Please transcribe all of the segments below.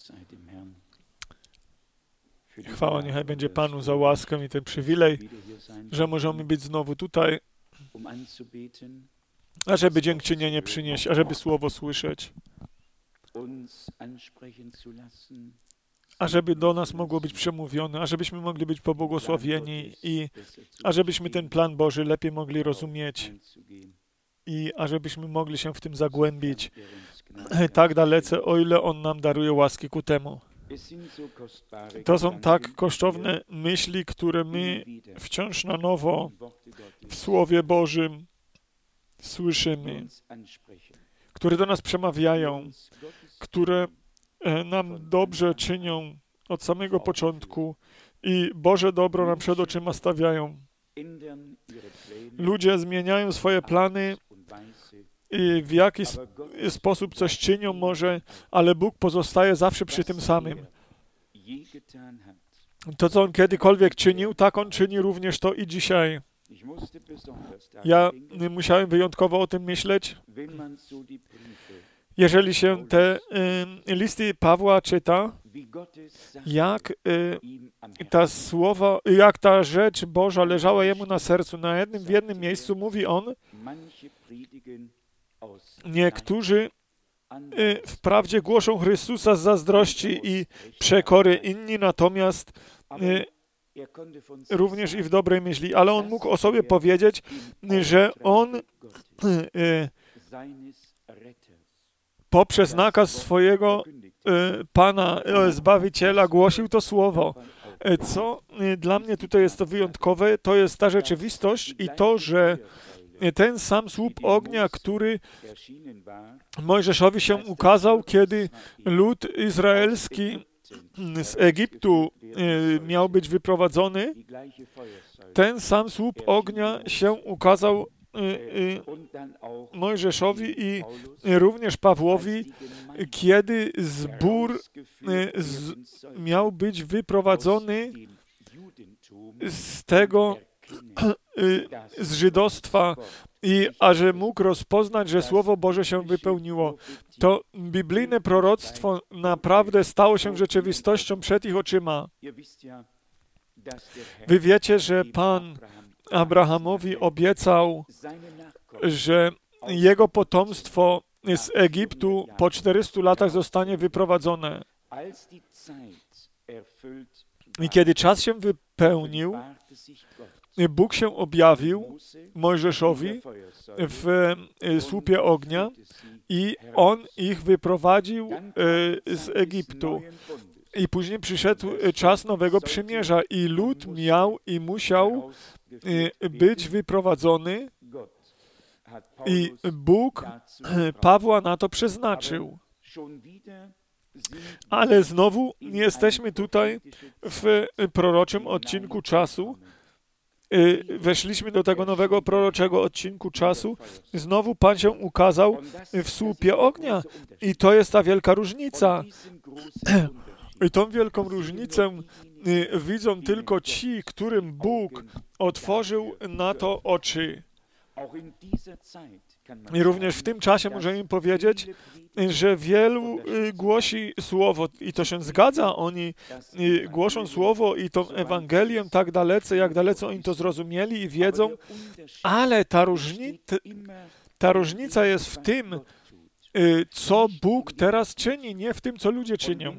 Chwała niechaj będzie Panu za łaskę i ten przywilej, że możemy być znowu tutaj, ażeby dziękczynienie przynieść, ażeby słowo słyszeć, ażeby do nas mogło być przemówione, ażebyśmy mogli być pobłogosławieni i ażebyśmy ten plan Boży lepiej mogli rozumieć i ażebyśmy mogli się w tym zagłębić tak dalece, o ile On nam daruje łaski ku temu. To są tak kosztowne myśli, które my wciąż na nowo w Słowie Bożym słyszymy, które do nas przemawiają, które nam dobrze czynią od samego początku i Boże dobro nam przed oczyma stawiają. Ludzie zmieniają swoje plany i w jaki sposób coś czynią może, ale Bóg pozostaje zawsze przy tym samym. To, co On kiedykolwiek czynił, tak On czyni również to i dzisiaj. Ja musiałem wyjątkowo o tym myśleć. Jeżeli się te listy Pawła czyta, jak ta słowa, jak ta rzecz Boża leżała jemu na sercu, w jednym miejscu mówi on, niektórzy wprawdzie głoszą Chrystusa z zazdrości i przekory, inni natomiast również i w dobrej myśli, ale on mógł o sobie powiedzieć, że on poprzez nakaz swojego Pana, Zbawiciela głosił to słowo. Co dla mnie tutaj jest to wyjątkowe, to jest ta rzeczywistość i to, że ten sam słup ognia, który Mojżeszowi się ukazał, kiedy lud izraelski z Egiptu miał być wyprowadzony, ten sam słup ognia się ukazał Mojżeszowi i również Pawłowi, kiedy zbór miał być wyprowadzony z tego, z żydostwa i że mógł rozpoznać, że Słowo Boże się wypełniło. To biblijne proroctwo naprawdę stało się rzeczywistością przed ich oczyma. Wy wiecie, że Pan Abrahamowi obiecał, że jego potomstwo z Egiptu po 400 latach zostanie wyprowadzone. I kiedy czas się wypełnił, Bóg się objawił Mojżeszowi w słupie ognia i On ich wyprowadził z Egiptu. I później przyszedł czas nowego przymierza i lud miał i musiał być wyprowadzony i Bóg Pawła na to przeznaczył. Ale znowu jesteśmy tutaj w proroczym odcinku czasu. Weszliśmy do tego nowego proroczego odcinku czasu. Znowu Pan się ukazał w słupie ognia. I to jest ta wielka różnica. I tą wielką różnicę widzą tylko ci, którym Bóg otworzył na to oczy. I również w tym czasie możemy powiedzieć, że wielu głosi Słowo i to się zgadza. Oni głoszą Słowo i tą Ewangelię tak dalece, jak dalece oni to zrozumieli i wiedzą, ale ta różnica jest w tym, co Bóg teraz czyni, nie w tym, co ludzie czynią.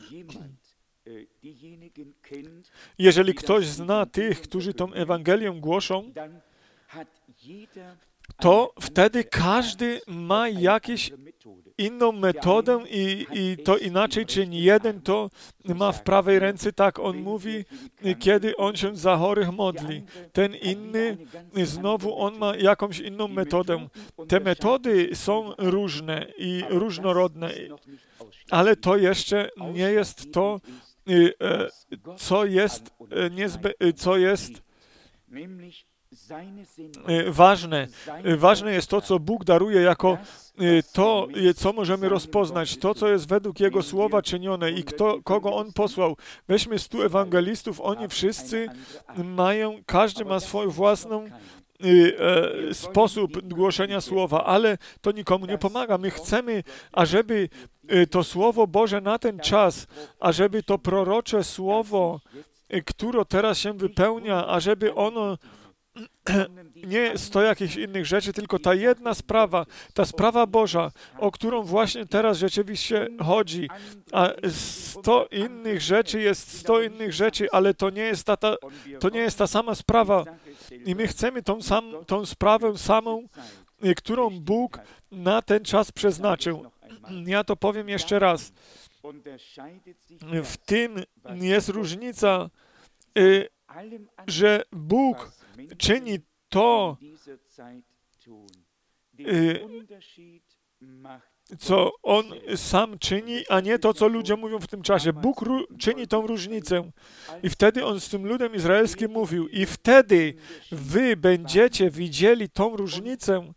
Jeżeli ktoś zna tych, którzy tą Ewangelię głoszą, to wtedy każdy ma jakąś inną metodę i to inaczej czyni. Jeden to ma w prawej ręce, tak on mówi, kiedy on się za chorych modli. Ten inny, znowu on ma jakąś inną metodę. Te metody są różne i różnorodne, ale to jeszcze nie jest to, co jest ważne. Ważne jest to, co Bóg daruje jako to, co możemy rozpoznać, to, co jest według Jego Słowa czynione i kogo On posłał. Weźmy 100 ewangelistów, oni wszyscy mają, każdy ma swoją własną sposób głoszenia słowa, ale to nikomu nie pomaga. My chcemy, ażeby to Słowo Boże na ten czas, ażeby to prorocze Słowo, które teraz się wypełnia, ażeby ono nie 100 jakichś innych rzeczy, tylko ta jedna sprawa, ta sprawa Boża, o którą właśnie teraz rzeczywiście chodzi, a 100 innych rzeczy jest 100 innych rzeczy, ale to nie jest ta sama sprawa. I my chcemy tą sprawę samą, którą Bóg na ten czas przeznaczył. Ja to powiem jeszcze raz. W tym jest różnica, że Bóg czyni to, co On sam czyni, a nie to, co ludzie mówią w tym czasie. Bóg czyni tą różnicę. I wtedy On z tym ludem izraelskim mówił, i wtedy wy będziecie widzieli tą różnicę.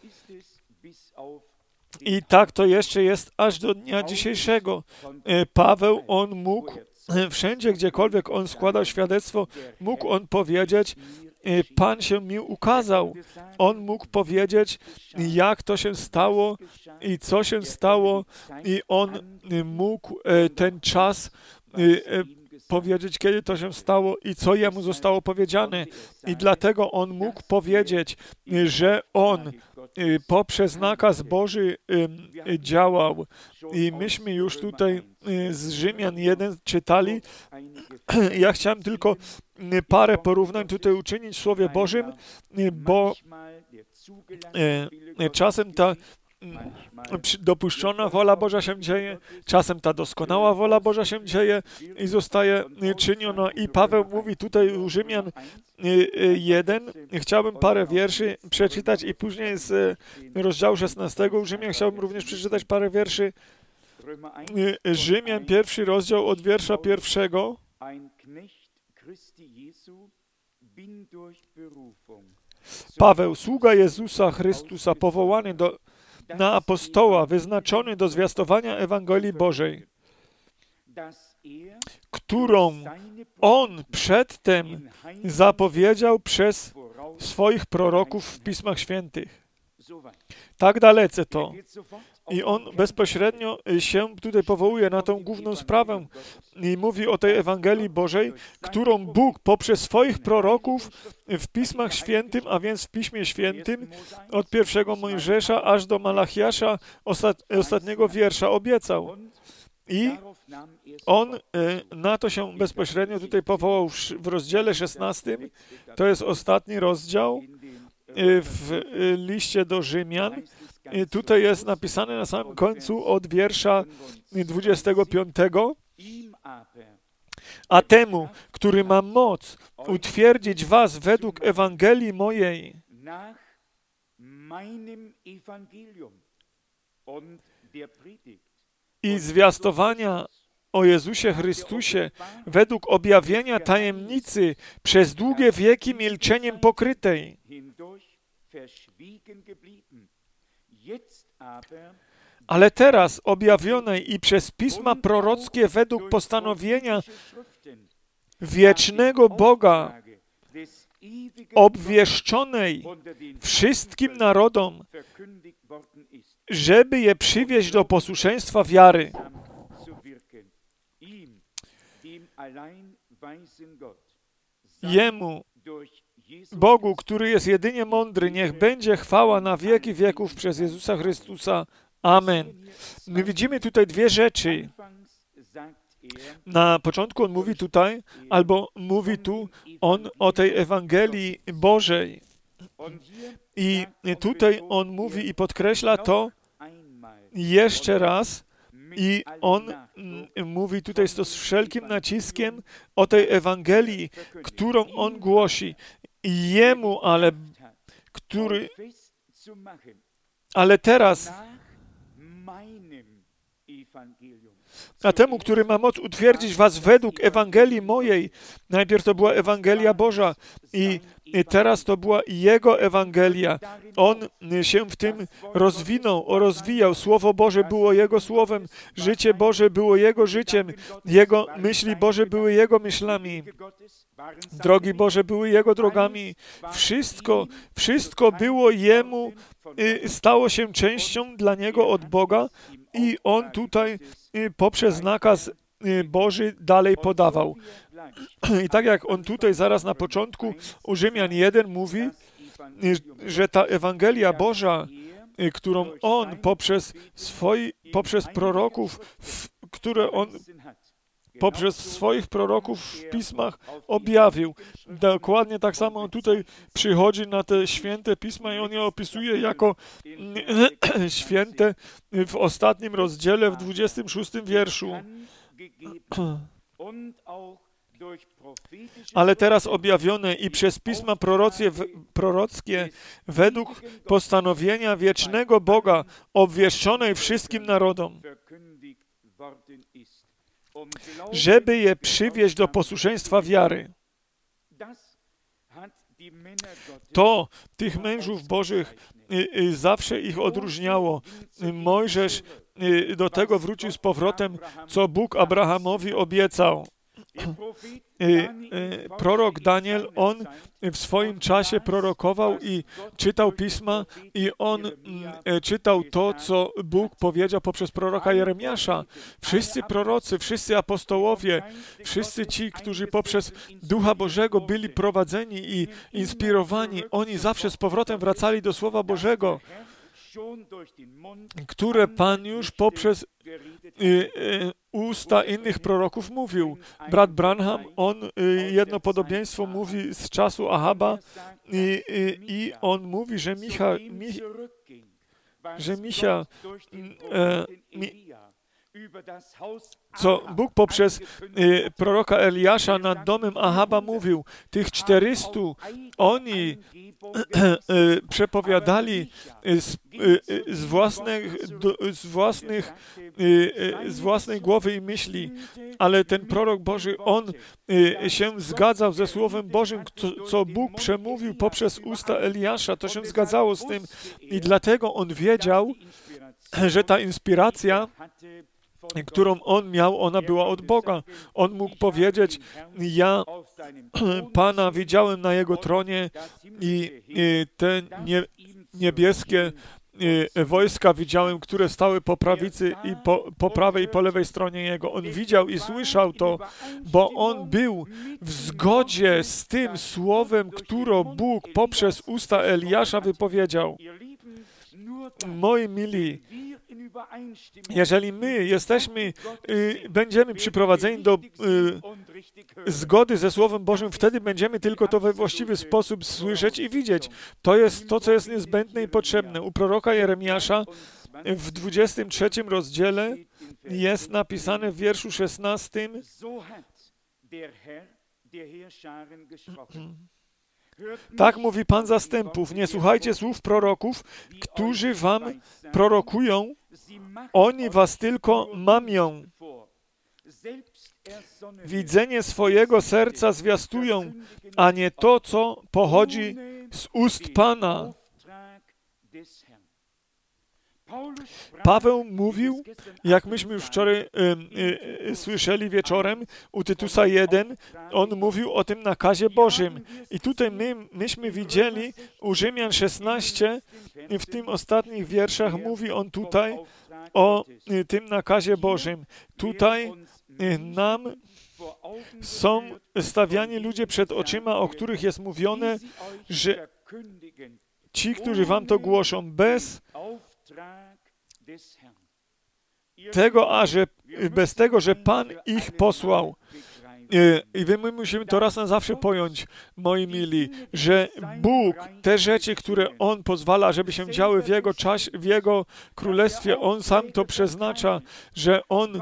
I tak to jeszcze jest aż do dnia dzisiejszego. Paweł, on mógł wszędzie, gdziekolwiek on składał świadectwo, mógł on powiedzieć, Pan się mi ukazał. On mógł powiedzieć, jak to się stało i co się stało, i on mógł ten czas powiedzieć, kiedy to się stało i co jemu zostało powiedziane. I dlatego on mógł powiedzieć, że on poprzez nakaz Boży działał. I myśmy już tutaj z Rzymian 1 czytali. Ja chciałem tylko parę porównań tutaj uczynić w Słowie Bożym, bo czasem ta dopuszczona wola Boża się dzieje, czasem ta doskonała wola Boża się dzieje i zostaje czyniona. I Paweł mówi tutaj u Rzymian 1, chciałbym parę wierszy przeczytać i później z rozdziału 16 u Rzymian chciałbym również przeczytać parę wierszy. Rzymian 1 rozdział od wiersza 1. Paweł, sługa Jezusa Chrystusa, powołany na apostoła, wyznaczony do zwiastowania Ewangelii Bożej, którą On przedtem zapowiedział przez swoich proroków w Pismach Świętych. Tak dalece to. I on bezpośrednio się tutaj powołuje na tą główną sprawę i mówi o tej Ewangelii Bożej, którą Bóg poprzez swoich proroków w Pismach Świętym, a więc w Piśmie Świętym, od pierwszego Mojżesza aż do Malachiasza, ostatniego wiersza, obiecał. I on na to się bezpośrednio tutaj powołał w rozdziale 16. To jest ostatni rozdział w liście do Rzymian. Tutaj jest napisane na samym końcu od wiersza 25. A temu, który ma moc utwierdzić was według Ewangelii mojej, i zwiastowania o Jezusie Chrystusie według objawienia tajemnicy przez długie wieki milczeniem pokrytej. Ale teraz objawionej i przez pisma prorockie według postanowienia wiecznego Boga, obwieszczonej wszystkim narodom, żeby je przywieźć do posłuszeństwa wiary. Jemu, Bogu, który jest jedynie mądry, niech będzie chwała na wieki wieków przez Jezusa Chrystusa. Amen. My widzimy tutaj dwie rzeczy. Na początku on mówi tutaj, albo mówi tu on o tej Ewangelii Bożej. I tutaj on mówi i podkreśla to jeszcze raz, i on mówi tutaj z wszelkim naciskiem o tej Ewangelii, którą on głosi. Jemu, ale teraz, a temu, który ma moc utwierdzić was według Ewangelii mojej. Najpierw to była Ewangelia Boża i teraz to była Jego Ewangelia. On się w tym rozwijał. Słowo Boże było Jego słowem, życie Boże było Jego życiem, Jego myśli Boże były Jego myślami, drogi Boże były Jego drogami. Wszystko było Jemu, stało się częścią dla Niego od Boga i On tutaj poprzez nakaz Boży dalej podawał. I tak jak on tutaj zaraz na początku u Rzymian 1 mówi, że ta Ewangelia Boża, którą on poprzez proroków, które on poprzez swoich proroków w pismach objawił. Dokładnie tak samo on tutaj przychodzi na te święte pisma i on je opisuje jako święte w ostatnim rozdziale, w 26 wierszu. Ale teraz objawione i przez pisma prorockie według postanowienia wiecznego Boga obwieszczonej wszystkim narodom, żeby je przywieźć do posłuszeństwa wiary. To tych mężów Bożych zawsze ich odróżniało. Mojżesz do tego wrócił z powrotem, co Bóg Abrahamowi obiecał. Prorok Daniel, on w swoim czasie prorokował i czytał pisma i on czytał to, co Bóg powiedział poprzez proroka Jeremiasza. Wszyscy prorocy, wszyscy apostołowie, wszyscy ci, którzy poprzez Ducha Bożego byli prowadzeni i inspirowani, oni zawsze z powrotem wracali do Słowa Bożego, które Pan już poprzez usta innych proroków mówił. Brat Branham, on jedno podobieństwo mówi z czasu Ahaba i on mówi, że co Bóg poprzez proroka Eliasza nad domem Ahaba mówił. Tych 400, oni przepowiadali z własnej głowy i myśli, ale ten prorok Boży, on się zgadzał ze Słowem Bożym, co Bóg przemówił poprzez usta Eliasza, to się zgadzało z tym i dlatego on wiedział, że ta inspiracja, którą on miał, ona była od Boga. On mógł powiedzieć, ja Pana widziałem na Jego tronie i te niebieskie wojska widziałem, które stały po prawicy i po prawej i po lewej stronie Jego. On widział i słyszał to, bo on był w zgodzie z tym słowem, które Bóg poprzez usta Eliasza wypowiedział. Moi mili, jeżeli my będziemy przyprowadzeni do zgody ze Słowem Bożym, wtedy będziemy tylko to we właściwy sposób słyszeć i widzieć. To jest to, co jest niezbędne i potrzebne. U proroka Jeremiasza w 23 rozdziale jest napisane w wierszu 16: tak mówi Pan zastępów, nie słuchajcie słów proroków, którzy wam prorokują, oni was tylko mamią. Widzenie swojego serca zwiastują, a nie to, co pochodzi z ust Pana. Paweł mówił, jak myśmy już wczoraj słyszeli wieczorem u Tytusa 1, on mówił o tym nakazie Bożym. I tutaj myśmy widzieli u Rzymian 16, w tym ostatnich wierszach mówi on tutaj o tym nakazie Bożym. Tutaj nam są stawiani ludzie przed oczyma, o których jest mówione, że ci, którzy wam to głoszą, bez tego, że Pan ich posłał. I my musimy to raz na zawsze pojąć, moi mili, że Bóg, te rzeczy, które On pozwala, żeby się działy w Jego czasie, w Jego królestwie, On sam to przeznacza, że On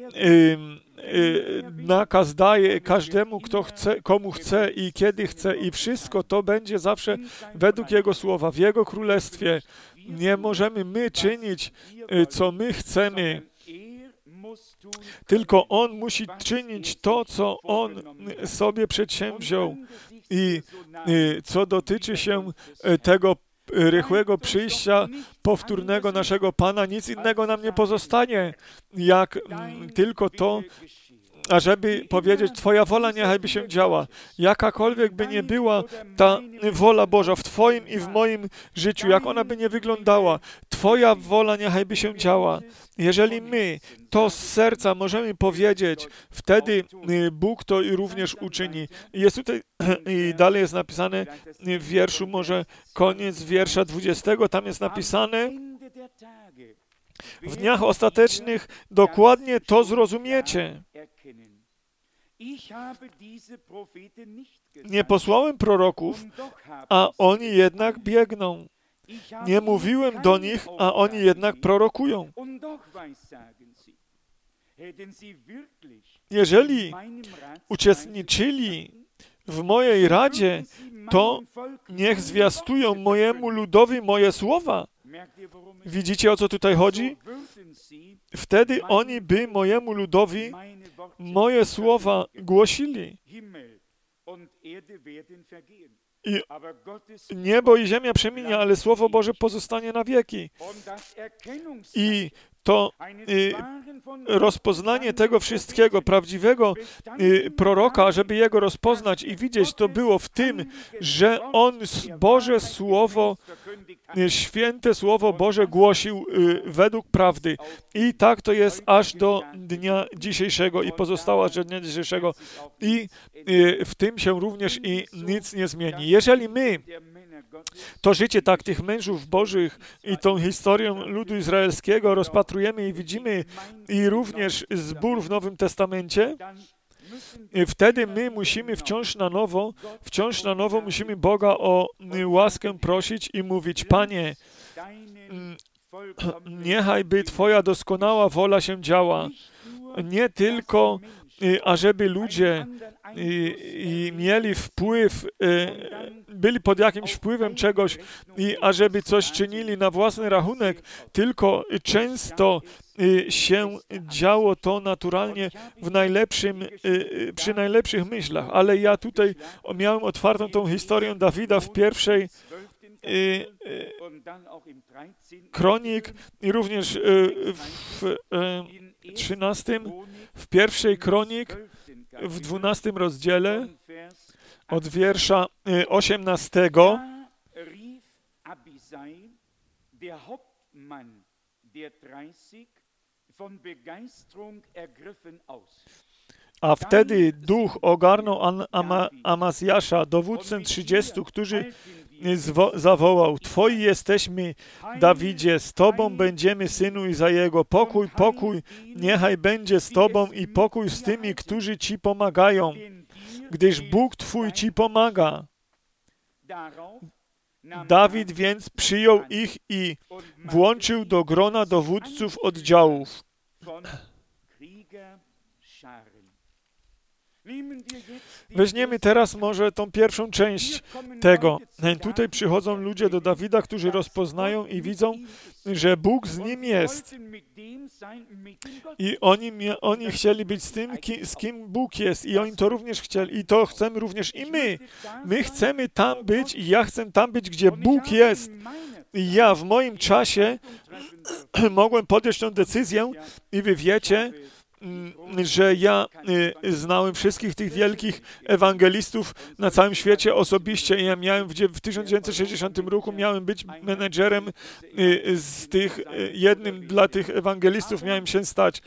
nakaz daje każdemu, kto chce, komu chce i kiedy chce i wszystko to będzie zawsze według Jego słowa, w Jego królestwie. Nie możemy my czynić, co my chcemy. Tylko On musi czynić to, co On sobie przedsięwziął. I co dotyczy się tego rychłego przyjścia powtórnego naszego Pana, nic innego nam nie pozostanie, jak tylko to, ażeby powiedzieć, Twoja wola niechaj by się działa. Jakakolwiek by nie była ta wola Boża w Twoim i w moim życiu, jak ona by nie wyglądała, Twoja wola niechaj by się działa. Jeżeli my to z serca możemy powiedzieć, wtedy Bóg to i również uczyni. Jest tutaj i dalej jest napisane w wierszu, może koniec wiersza 20, tam jest napisane: w dniach ostatecznych dokładnie to zrozumiecie. Nie posłałem proroków, a oni jednak biegną. Nie mówiłem do nich, a oni jednak prorokują. Jeżeli uczestniczyli w mojej radzie, to niech zwiastują mojemu ludowi moje słowa. Widzicie, o co tutaj chodzi? Wtedy oni by mojemu ludowi moje słowa głosili. I niebo i ziemia przeminie, ale Słowo Boże pozostanie na wieki. I to rozpoznanie tego wszystkiego, prawdziwego proroka, żeby jego rozpoznać i widzieć, to było w tym, że on Boże Słowo, święte Słowo Boże głosił według prawdy. I tak to jest aż do dnia dzisiejszego i pozostało aż do dnia dzisiejszego. I w tym się również i nic nie zmieni. Jeżeli my to życie tak tych mężów bożych i tą historią ludu izraelskiego rozpatrujemy i widzimy i również zbór w Nowym Testamencie, wtedy my musimy wciąż na nowo musimy Boga o łaskę prosić i mówić: Panie, niechaj by Twoja doskonała wola się działa. Nie tylko ażeby ludzie mieli wpływ, byli pod jakimś wpływem czegoś i ażeby coś czynili na własny rachunek, tylko często się działo to naturalnie przy najlepszych myślach. Ale ja tutaj miałem otwartą tą historię Dawida w pierwszej Kronik i również w 13, w pierwszej Kronik, w 12 rozdziale, od wiersza 18. A wtedy duch ogarnął Amazjasza, dowódcę 30, który zawołał: Twoi jesteśmy, Dawidzie, z Tobą będziemy, synu Izajego. Pokój, pokój, niechaj będzie z Tobą i pokój z tymi, którzy Ci pomagają, gdyż Bóg Twój Ci pomaga. Dawid więc przyjął ich i włączył do grona dowódców oddziałów. Weźmiemy teraz może tą pierwszą część tego. Tutaj przychodzą ludzie do Dawida, którzy rozpoznają i widzą, że Bóg z nim jest. I oni chcieli być z tym, z kim Bóg jest. I oni to również chcieli. I to chcemy również i my. My chcemy tam być i ja chcę tam być, gdzie Bóg jest. I ja w moim czasie mogłem podjąć tę decyzję i wy wiecie, że ja znałem wszystkich tych wielkich ewangelistów na całym świecie osobiście. Ja miałem w 1960 roku miałem być menedżerem z tych, jednym dla tych ewangelistów miałem się stać.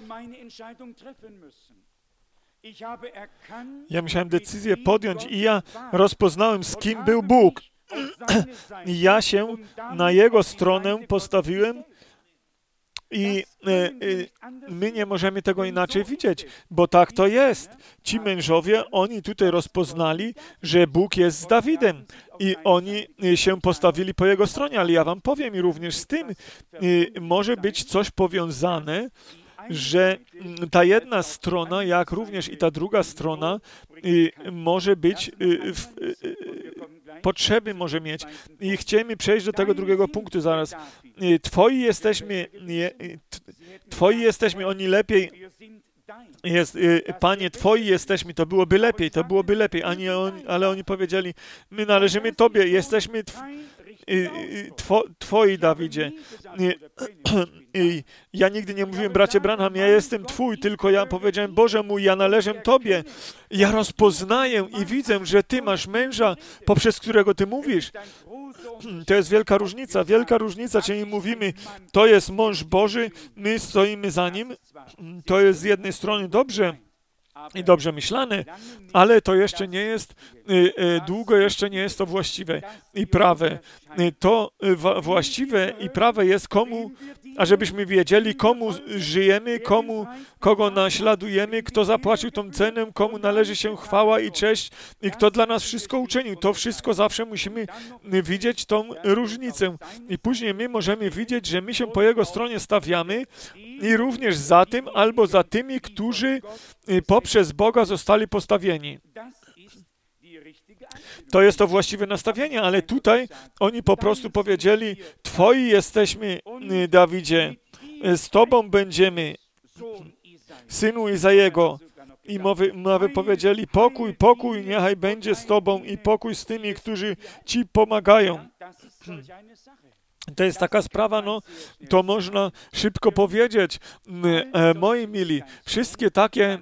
Ja musiałem decyzję podjąć i ja rozpoznałem, z kim był Bóg. I ja się na Jego stronę postawiłem. I my nie możemy tego inaczej widzieć, bo tak to jest. Ci mężowie, oni tutaj rozpoznali, że Bóg jest z Dawidem i oni się postawili po jego stronie, ale ja wam powiem i również z tym może być coś powiązane, że ta jedna strona, jak również i ta druga strona może być potrzeby może mieć. I chcemy przejść do tego drugiego punktu zaraz. Twoi jesteśmy, oni lepiej jest, Panie, Twoi jesteśmy, to byłoby lepiej, ale oni powiedzieli, my należymy Tobie, jesteśmy Twoi, Dawidzie. Ja nigdy nie mówiłem, bracie Branham, ja jestem Twój, tylko ja powiedziałem, Boże mój, ja należę Tobie. Ja rozpoznaję i widzę, że Ty masz męża, poprzez którego Ty mówisz. To jest wielka różnica, czyli mówimy, to jest mąż Boży, my stoimy za nim, to jest z jednej strony dobrze i dobrze myślane, ale to jeszcze nie jest, długo jeszcze nie jest to właściwe i prawe. To właściwe i prawe jest komu, ażebyśmy wiedzieli, komu żyjemy, kogo naśladujemy, kto zapłacił tą cenę, komu należy się chwała i cześć i kto dla nas wszystko uczynił. To wszystko zawsze musimy widzieć tą różnicę. I później my możemy widzieć, że my się po Jego stronie stawiamy i również za tym albo za tymi, którzy poprzez Boga zostali postawieni. To jest to właściwe nastawienie, ale tutaj oni po prostu powiedzieli, Twoi jesteśmy, Dawidzie, z Tobą będziemy, synu Izajego. I mowy powiedzieli, pokój niechaj będzie z Tobą i pokój z tymi, którzy Ci pomagają. To jest taka sprawa, no, to można szybko powiedzieć. Moi mili, wszystkie takie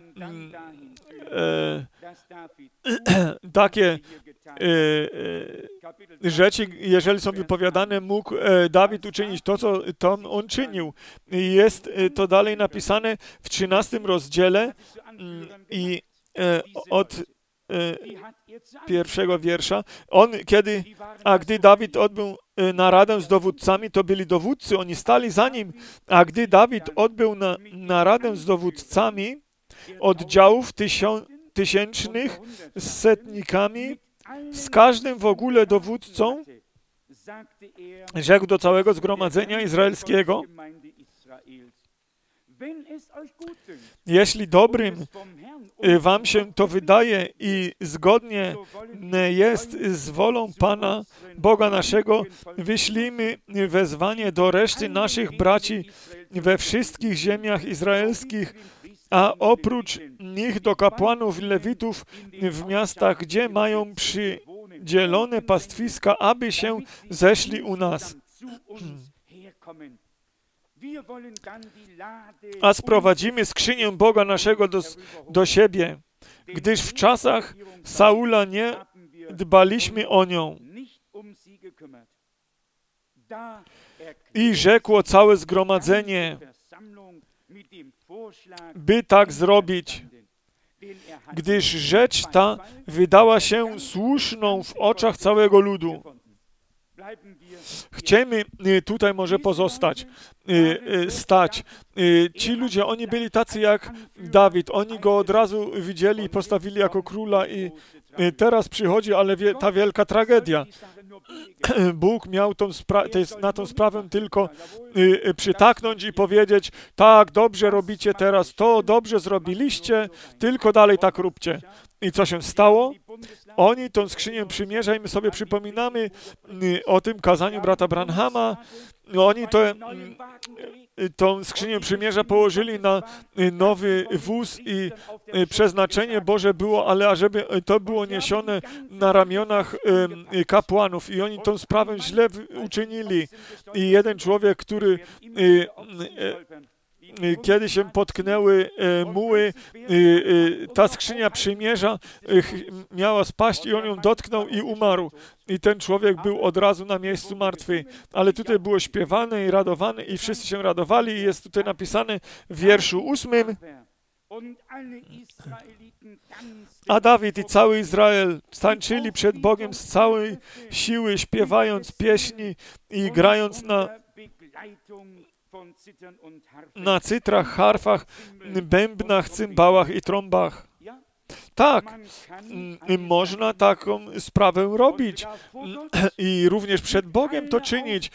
rzeczy, jeżeli są wypowiadane, mógł Dawid uczynić to, co on czynił. Jest to dalej napisane w 13 rozdziale i od pierwszego wiersza. Gdy Dawid odbył naradę z dowódcami, to byli dowódcy, oni stali za nim, a gdy Dawid odbył naradę z dowódcami oddziałów tysięcznych, z setnikami, z każdym w ogóle dowódcą, rzekł do całego zgromadzenia izraelskiego, jeśli dobrym wam się to wydaje i zgodnie jest z wolą Pana, Boga naszego, wyślijmy wezwanie do reszty naszych braci we wszystkich ziemiach izraelskich, a oprócz nich do kapłanów i lewitów w miastach, gdzie mają przydzielone pastwiska, aby się zeszli u nas. A sprowadzimy skrzynię Boga naszego do siebie, gdyż w czasach Saula nie dbaliśmy o nią. I rzekło całe zgromadzenie, by tak zrobić, gdyż rzecz ta wydała się słuszną w oczach całego ludu. Chcemy tutaj może stać. Ci ludzie, oni byli tacy jak Dawid. Oni go od razu widzieli i postawili jako króla i teraz przychodzi, ale ta wielka tragedia. Bóg miał na tą sprawę tylko przytaknąć i powiedzieć, tak, dobrze robicie teraz to, dobrze zrobiliście, tylko dalej tak róbcie. I co się stało? Oni tą skrzynię przymierza i my sobie przypominamy o tym kazaniu brata Branhama. Oni tą skrzynię przymierza położyli na nowy wóz i przeznaczenie Boże było, ale ażeby to było niesione na ramionach kapłanów i oni tą sprawę źle uczynili. I jeden człowiek, który kiedy się potknęły muły, ta skrzynia przymierza miała spaść i on ją dotknął i umarł. I ten człowiek był od razu na miejscu martwy. Ale tutaj było śpiewane i radowane i wszyscy się radowali i jest tutaj napisane w wierszu 8. A Dawid i cały Izrael tańczyli przed Bogiem z całej siły, śpiewając pieśni i grając na cytrach, harfach, bębnach, cymbałach i trąbach. Tak, można taką sprawę robić i również przed Bogiem to czynić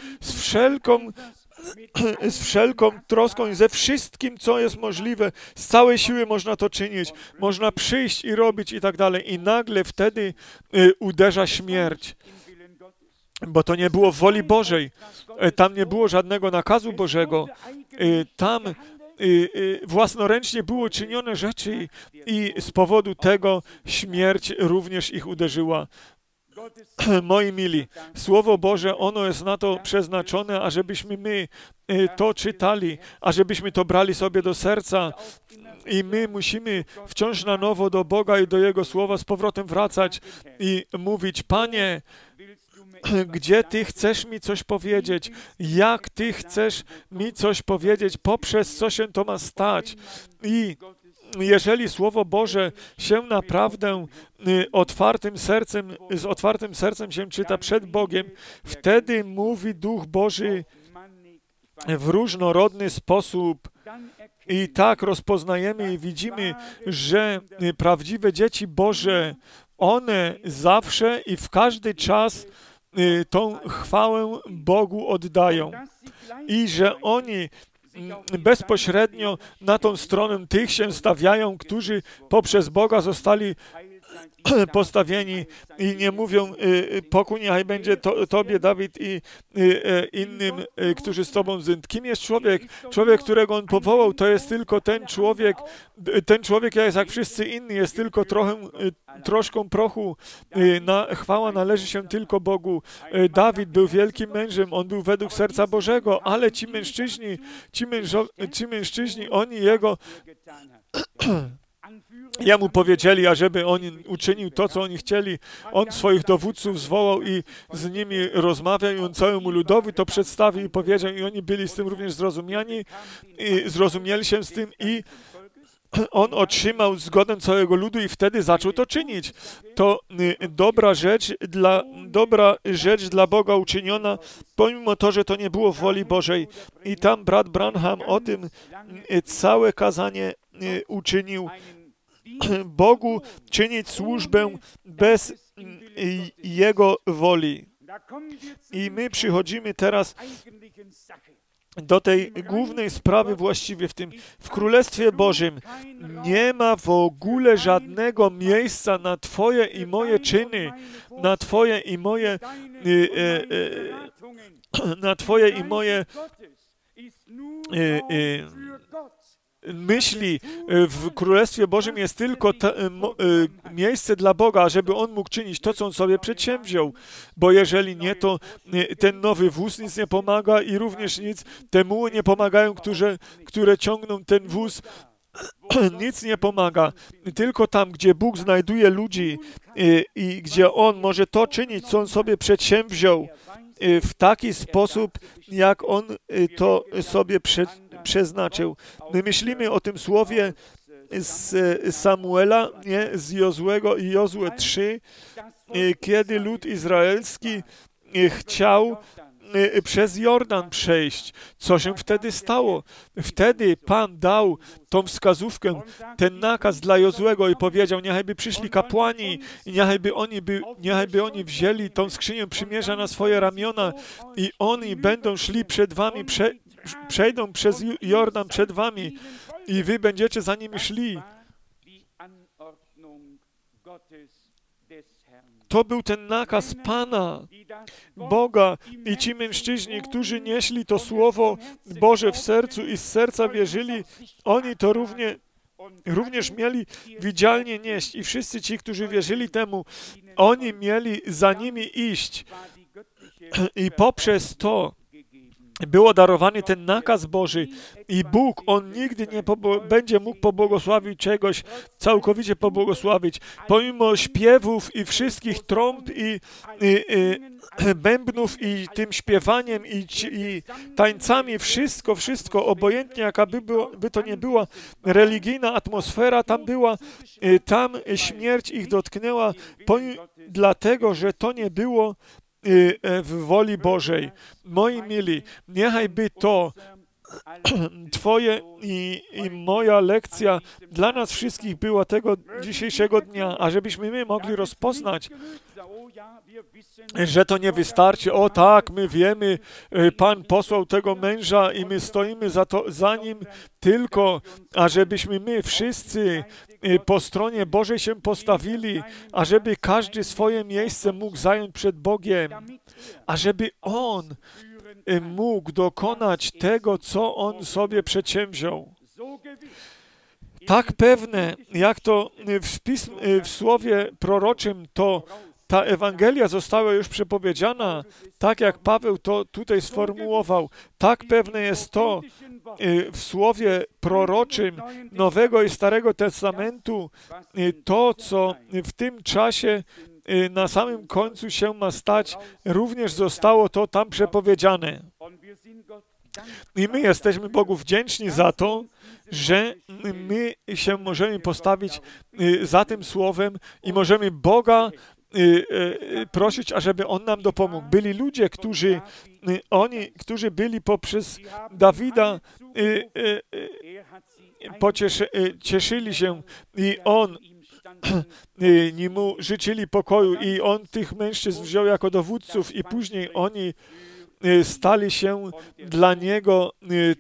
z wszelką troską i ze wszystkim, co jest możliwe. Z całej siły można to czynić. Można przyjść i robić i tak dalej. I nagle wtedy uderza śmierć. Bo to nie było w woli Bożej. Tam nie było żadnego nakazu Bożego. Tam własnoręcznie było czynione rzeczy i z powodu tego śmierć również ich uderzyła. Moi mili, Słowo Boże, ono jest na to przeznaczone, ażebyśmy my to czytali, ażebyśmy to brali sobie do serca i my musimy wciąż na nowo do Boga i do Jego Słowa z powrotem wracać i mówić: Panie, gdzie Ty chcesz mi coś powiedzieć? Jak Ty chcesz mi coś powiedzieć? Poprzez co się to ma stać? I jeżeli Słowo Boże się naprawdę z otwartym sercem się czyta przed Bogiem, wtedy mówi Duch Boży w różnorodny sposób. I tak rozpoznajemy i widzimy, że prawdziwe dzieci Boże, one zawsze i w każdy czas tą chwałę Bogu oddają. I że oni bezpośrednio na tą stronę tych się stawiają, którzy poprzez Boga zostali postawieni i nie mówią: pokój niechaj będzie Tobie, Dawid, i innym, którzy z Tobą sind. Kim jest człowiek? Człowiek, którego On powołał, to jest tylko ten człowiek jest jak wszyscy inni, jest tylko troszką prochu. Chwała należy się tylko Bogu. Dawid był wielkim mężem, on był według serca Bożego, ale ci mężczyźni, oni jego Jemu powiedzieli, ażeby on uczynił to, co oni chcieli. On swoich dowódców zwołał i z nimi rozmawiał i on całemu ludowi to przedstawił i powiedział i oni byli z tym również zrozumieli się z tym i on otrzymał zgodę całego ludu i wtedy zaczął to czynić. To dobra rzecz dla Boga uczyniona, pomimo to, że to nie było w woli Bożej. I tam brat Branham o tym całe kazanie uczynił. Bogu czynić służbę bez Jego woli. I my przychodzimy teraz do tej głównej sprawy właściwie w Królestwie Bożym. Nie ma w ogóle żadnego miejsca na Twoje i moje czyny, na Twoje i moje myśli. W Królestwie Bożym jest tylko miejsce dla Boga, żeby On mógł czynić to, co On sobie przedsięwziął. Bo jeżeli nie, to ten nowy wóz nic nie pomaga i również nic, te muły nie pomagają, które ciągną ten wóz. Nic nie pomaga. Tylko tam, gdzie Bóg znajduje ludzi i gdzie On może to czynić, co On sobie przedsięwziął, w taki sposób, jak On to sobie przeznaczył. My myślimy o tym słowie z Samuela, nie, z Jozłego i Jozue 3, kiedy lud izraelski chciał przez Jordan przejść. Co się wtedy stało? Wtedy Pan dał tą wskazówkę, ten nakaz dla Jozłego i powiedział: niechajby przyszli kapłani i niechajby oni wzięli tą skrzynię przymierza na swoje ramiona i oni będą szli przed wami, przejdą przez Jordan przed wami i wy będziecie za nimi szli. To był ten nakaz Pana, Boga i ci mężczyźni, którzy nieśli to Słowo Boże w sercu i z serca wierzyli, oni to również mieli widzialnie nieść i wszyscy ci, którzy wierzyli temu, oni mieli za nimi iść i poprzez to było darowany ten nakaz Boży i Bóg, On nigdy nie będzie mógł pobłogosławić czegoś, całkowicie pobłogosławić. Pomimo śpiewów i wszystkich trąb i bębnów i tym śpiewaniem i tańcami, wszystko, obojętnie jaka by to nie była religijna atmosfera, tam była, tam śmierć ich dotknęła, dlatego, że to nie było w woli Bożej. Moi mili, niechaj by to Twoje i moja lekcja dla nas wszystkich była tego dzisiejszego dnia, ażebyśmy my mogli rozpoznać, że to nie wystarczy. O tak, my wiemy, Pan posłał tego męża i my stoimy za nim, tylko ażebyśmy my wszyscy po stronie Bożej się postawili, ażeby każdy swoje miejsce mógł zająć przed Bogiem, ażeby On mógł dokonać tego, co On sobie przedsięwziął. Tak pewne, jak to w słowie proroczym, to ta Ewangelia została już przepowiedziana, tak jak Paweł to tutaj sformułował. Tak pewne jest to w słowie proroczym Nowego i Starego Testamentu, to, co w tym czasie na samym końcu się ma stać, również zostało to tam przepowiedziane. I my jesteśmy Bogu wdzięczni za to, że my się możemy postawić za tym słowem i możemy Boga prosić, ażeby On nam dopomógł. Byli ludzie, którzy byli poprzez Dawida, cieszyli się i On mu życzyli pokoju i On tych mężczyzn wziął jako dowódców i później oni stali się dla Niego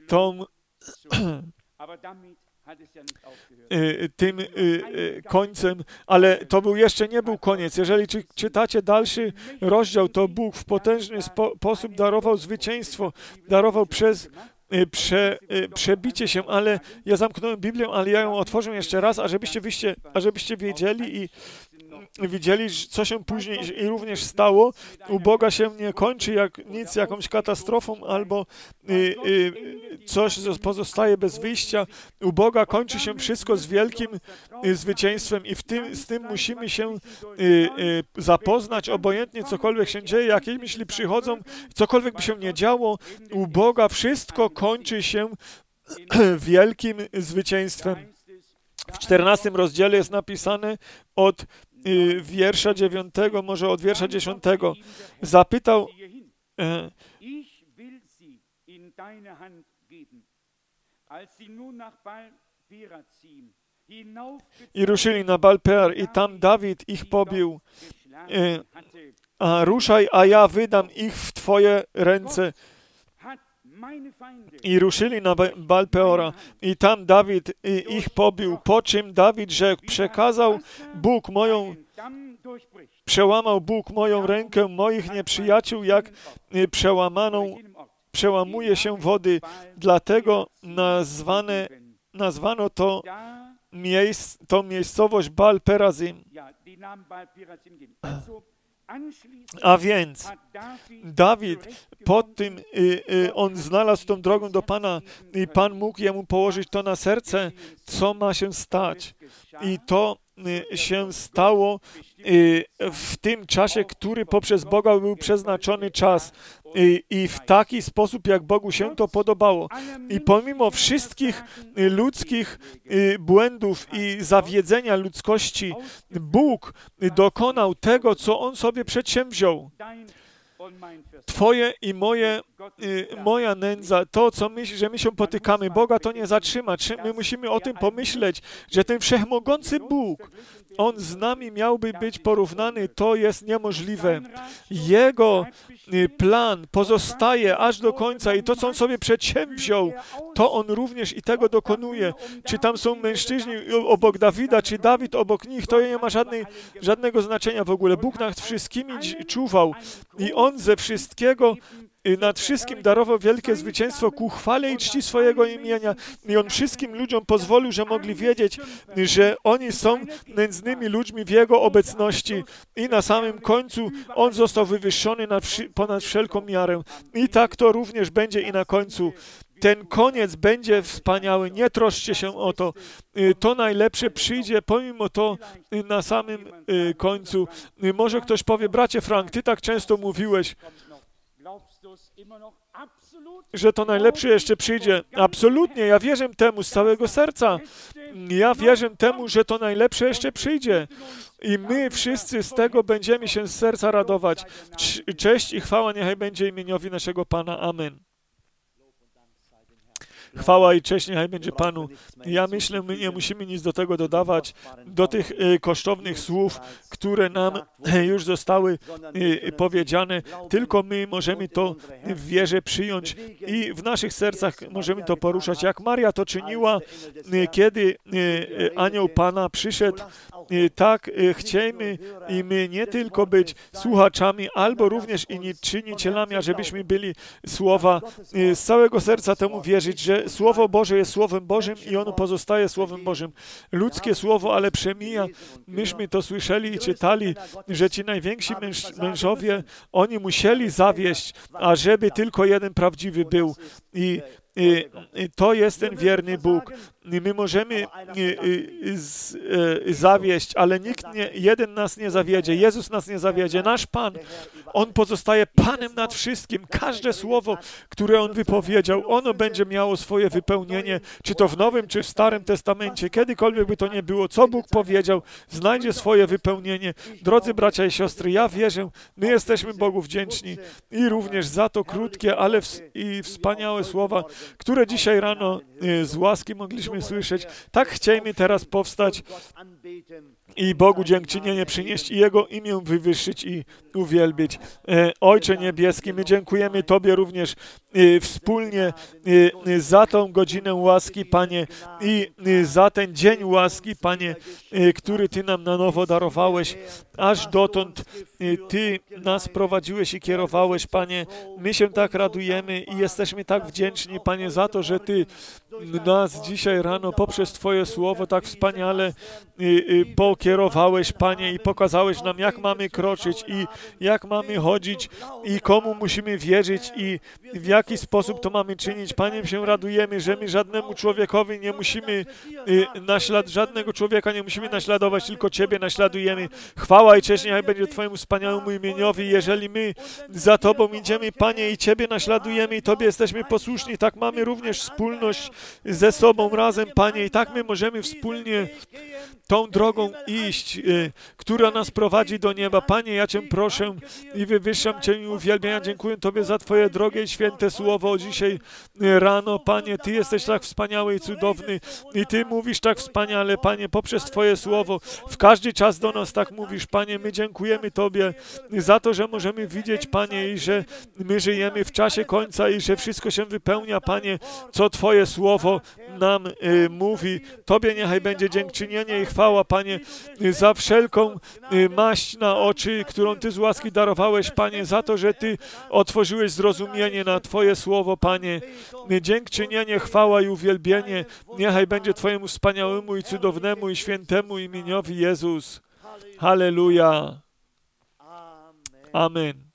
tym końcem, ale to nie był koniec. Jeżeli czytacie dalszy rozdział, to Bóg w potężny sposób darował zwycięstwo, darował przez przebicie się, ale ja zamknąłem Biblię, ale ja ją otworzę jeszcze raz, ażebyście wiedzieli i widzieli, co się później i również stało. U Boga się nie kończy jakąś katastrofą albo coś pozostaje bez wyjścia. U Boga kończy się wszystko z wielkim zwycięstwem i z tym musimy się zapoznać, obojętnie cokolwiek się dzieje, jakie myśli przychodzą, cokolwiek by się nie działo. U Boga wszystko kończy się wielkim zwycięstwem. W 14 rozdziale jest napisane od wiersza 9, może od wiersza 10. Zapytał i ruszyli na Baal-Peor i tam Dawid ich pobił. Ruszaj, a ja wydam ich w Twoje ręce. I ruszyli na Baal-Peora i tam Dawid ich pobił, po czym Dawid rzekł, przełamał Bóg moją rękę moich nieprzyjaciół, jak przełamuje się wody. Dlatego nazwano tą miejscowość Baal-Perazim. A więc Dawid pod tym, on znalazł tą drogą do Pana i Pan mógł jemu położyć to na serce, co ma się stać. I to się stało w tym czasie, który poprzez Boga był przeznaczony czas. I w taki sposób, jak Bogu się to podobało. I pomimo wszystkich ludzkich błędów i zawiedzenia ludzkości, Bóg dokonał tego, co On sobie przedsięwziął. Twoje i moja nędza, to, co że my się potykamy, Boga to nie zatrzyma. My musimy o tym pomyśleć, że ten wszechmogący Bóg, On z nami miałby być porównany, to jest niemożliwe. Jego plan pozostaje aż do końca i to, co On sobie przedsięwziął, to On również i tego dokonuje. Czy tam są mężczyźni obok Dawida, czy Dawid obok nich, to nie ma żadnego znaczenia w ogóle. Bóg nad wszystkimi czuwał i On ze wszystkiego nad wszystkim darował wielkie zwycięstwo ku chwale i czci swojego imienia. I On wszystkim ludziom pozwolił, że mogli wiedzieć, że oni są nędznymi ludźmi w Jego obecności. I na samym końcu On został wywyższony ponad wszelką miarę. I tak to również będzie i na końcu. Ten koniec będzie wspaniały, nie troszczcie się o to. To najlepsze przyjdzie, pomimo to na samym końcu. Może ktoś powie, bracie Frank, ty tak często mówiłeś, że to najlepsze jeszcze przyjdzie. Absolutnie, ja wierzę temu z całego serca. Ja wierzę temu, że to najlepsze jeszcze przyjdzie. I my wszyscy z tego będziemy się z serca radować. Cześć i chwała niechaj będzie imieniowi naszego Pana. Amen. Chwała i cześć niechaj będzie Panu. Ja myślę, my nie musimy nic do tego dodawać, do tych kosztownych słów, które nam już zostały powiedziane. Tylko my możemy to w wierze przyjąć i w naszych sercach możemy to poruszać, jak Maria to czyniła, kiedy anioł Pana przyszedł tak chciejmy i my nie tylko być słuchaczami, albo również i czynicielami, a żebyśmy byli Słowa z całego serca temu wierzyć, że Słowo Boże jest Słowem Bożym i ono pozostaje Słowem Bożym. Ludzkie Słowo, ale przemija. Myśmy to słyszeli i czytali, że ci najwięksi mężowie, oni musieli zawieść, ażeby tylko jeden prawdziwy był. I to jest ten wierny Bóg. My możemy zawieść, ale jeden nas nie zawiedzie. Jezus nas nie zawiedzie. Nasz Pan, On pozostaje Panem nad wszystkim. Każde słowo, które On wypowiedział, ono będzie miało swoje wypełnienie, czy to w Nowym, czy w Starym Testamencie. Kiedykolwiek by to nie było, co Bóg powiedział, znajdzie swoje wypełnienie. Drodzy bracia i siostry, ja wierzę, my jesteśmy Bogu wdzięczni i również za to krótkie, ale i wspaniałe słowa, które dzisiaj rano z łaski mogliśmy słyszeć. Tak chciejmy teraz powstać i Bogu dziękczynienie przynieść i Jego imię wywyższyć i uwielbić. Ojcze Niebieski, my dziękujemy Tobie również wspólnie za tą godzinę łaski, Panie, i za ten dzień łaski, Panie, który Ty nam na nowo darowałeś. Aż dotąd Ty nas prowadziłeś i kierowałeś, Panie. My się tak radujemy i jesteśmy tak wdzięczni, Panie, za to, że Ty nas dzisiaj rano poprzez Twoje słowo tak wspaniale pokierowałeś, Panie, i pokazałeś nam, jak mamy kroczyć i jak mamy chodzić i komu musimy wierzyć i w jaki sposób to mamy czynić. Panie, się radujemy, że my żadnemu człowiekowi nie musimy żadnego człowieka nie musimy naśladować, tylko Ciebie naśladujemy. Chwała i cześć niechaj będzie Twojemu wspaniałemu imieniowi. Jeżeli my za Tobą idziemy, Panie, i Ciebie naśladujemy i Tobie jesteśmy posłuszni, tak mamy również wspólność ze sobą razem, Panie, i tak my możemy wspólnie tą drogą iść, która nas prowadzi do nieba. Panie, ja Cię proszę i wywyższam Cię i uwielbiam. Ja dziękuję Tobie za Twoje drogie i święte słowo dzisiaj rano. Panie, Ty jesteś tak wspaniały i cudowny i Ty mówisz tak wspaniale, Panie, poprzez Twoje słowo. W każdy czas do nas tak mówisz, Panie. My dziękujemy Tobie za to, że możemy widzieć, Panie, i że my żyjemy w czasie końca i że wszystko się wypełnia, Panie, co Twoje słowo nam mówi. Tobie niechaj będzie dziękczynienie i chwała, Panie, za wszelką maść na oczy, którą Ty z łaski darowałeś, Panie, za to, że Ty otworzyłeś zrozumienie na Twoje słowo, Panie. Dziękczynienie, chwała i uwielbienie niechaj będzie Twojemu wspaniałemu i cudownemu i świętemu imieniowi Jezus. Halleluja. Amen.